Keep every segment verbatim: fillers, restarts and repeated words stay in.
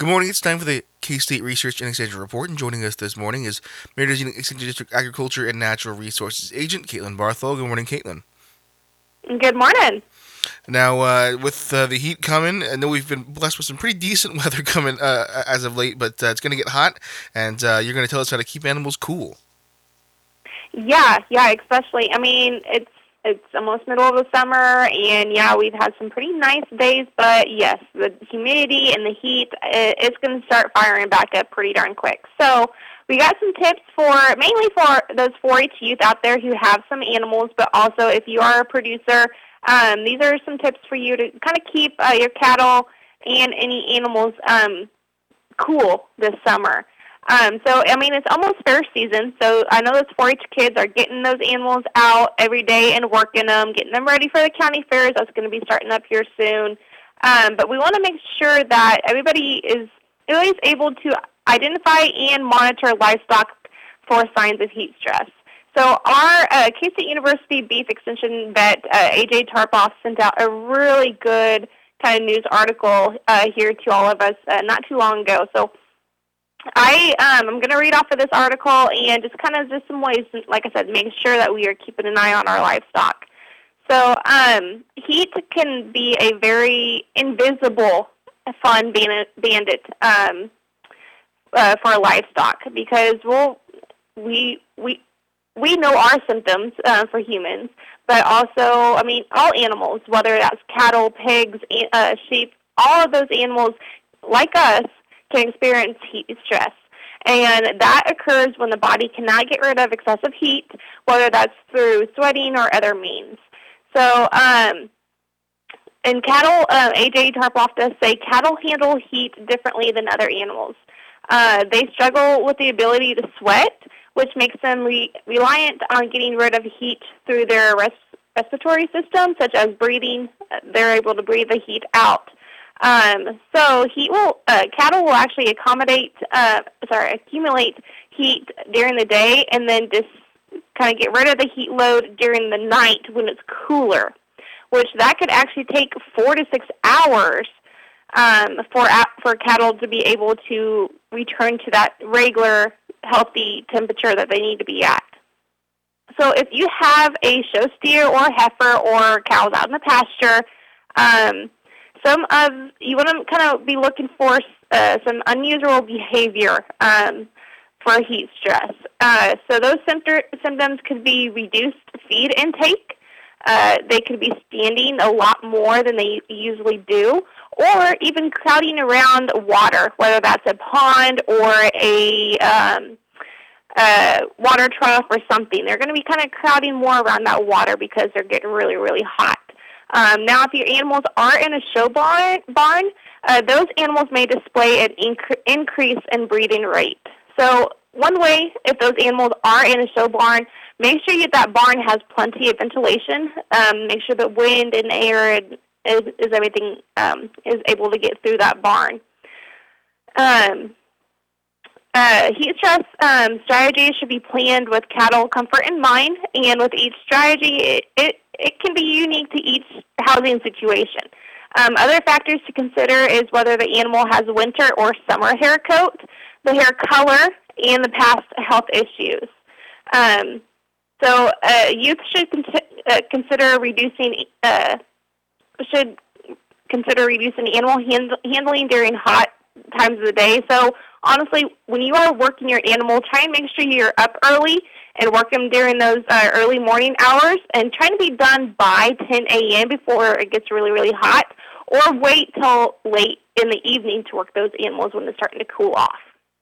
Good morning. It's time for the K-State Research and Extension Report, and joining us this morning is Merida's Unique Extension District Agriculture and Natural Resources Agent, Caitlin Barthol. Good morning, Caitlin. Good morning. Now, uh, with uh, the heat coming, I know we've been blessed with some pretty decent weather coming uh, as of late, but uh, it's going to get hot, and uh, you're going to tell us how to keep animals cool. Yeah, yeah, especially. I mean, it's it's almost middle of the summer, and yeah, we've had some pretty nice days. But yes, the humidity and the heat, it, it's going to start firing back up pretty darn quick. So we got some tips for mainly for those four H youth out there who have some animals, but also if you are a producer, um, these are some tips for you to kind of keep uh, your cattle and any animals um, cool this summer. Um, so, I mean, it's almost fair season, so I know those four H kids are getting those animals out every day and working them, getting them ready for the county fairs. That's going to be starting up here soon. Um, but we want to make sure that everybody is at least able to identify and monitor livestock for signs of heat stress. So our uh, K-State University Beef Extension vet, uh, A J Tarpoff, sent out a really good kind of news article uh, here to all of us uh, not too long ago. So I, um, I'm going to read off of this article and just kind of just some ways, like I said, making sure that we are keeping an eye on our livestock. So um, heat can be a very invisible fun bandit um, uh, for livestock because we'll, we we we know our symptoms uh, for humans, but also, I mean, all animals, whether that's cattle, pigs, uh, sheep, all of those animals, like us, can experience heat stress. And that occurs when the body cannot get rid of excessive heat, whether that's through sweating or other means. So, um, in cattle, uh, A J Tarpoff does say cattle handle heat differently than other animals. Uh, they struggle with the ability to sweat, which makes them re- reliant on getting rid of heat through their res- respiratory system, such as breathing. They're able to breathe the heat out. Um, so heat will, uh, cattle will actually accommodate, uh, sorry, accumulate heat during the day and then just kind of get rid of the heat load during the night when it's cooler, which that could actually take four to six hours um, for for cattle to be able to return to that regular, healthy temperature that they need to be at. So if you have a show steer or a heifer or cows out in the pasture, um, some of you want to kind of be looking for uh, some unusual behavior um, for heat stress. Uh, so those symptoms could be reduced feed intake. Uh, they could be standing a lot more than they usually do, or even crowding around water, whether that's a pond or a um, uh, water trough or something. They're going to be kind of crowding more around that water because they're getting really, really hot. Um, now, if your animals are in a show barn, barn uh, those animals may display an inc- increase in breathing rate. So one way, if those animals are in a show barn, make sure that that barn has plenty of ventilation. Um, make sure that wind and air and is, is everything um, is able to get through that barn. Um, uh, heat stress um, strategies should be planned with cattle comfort in mind, and with each strategy, it, it, it can be unique to each housing situation. Um, other factors to consider is whether the animal has winter or summer hair coat, the hair color, and the past health issues. Um, so uh, youth should con- uh, consider reducing uh, should consider reducing animal hand- handling during hot times of the day. So honestly, when you are working your animal, try and make sure you're up early and work them during those uh, early morning hours, and try to be done by ten a.m. before it gets really, really hot, or wait till late in the evening to work those animals when they're starting to cool off.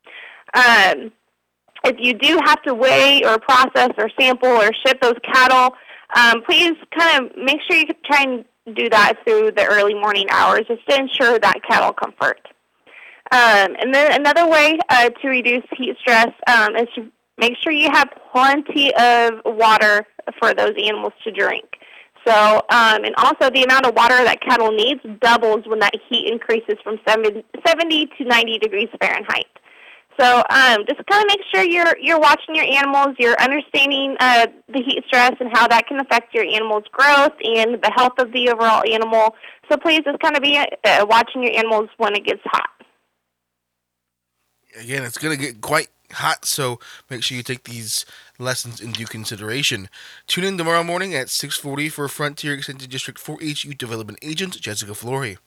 Um, if you do have to weigh or process or sample or ship those cattle, um, please kind of make sure you try and do that through the early morning hours just to ensure that cattle comfort. Um, and then another way uh, to reduce heat stress um, is to make sure you have plenty of water for those animals to drink. So, um, and also the amount of water that cattle needs doubles when that heat increases from seventy to ninety degrees Fahrenheit. So um, just kind of make sure you're you're watching your animals, you're understanding uh, the heat stress and how that can affect your animal's growth and the health of the overall animal. So please just kind of be uh, watching your animals when it gets hot. Again, it's going to get quite hot, so make sure you take these lessons into consideration. Tune in tomorrow morning at six forty for Frontier Extended District four H Youth Development Agent Jessica Flory.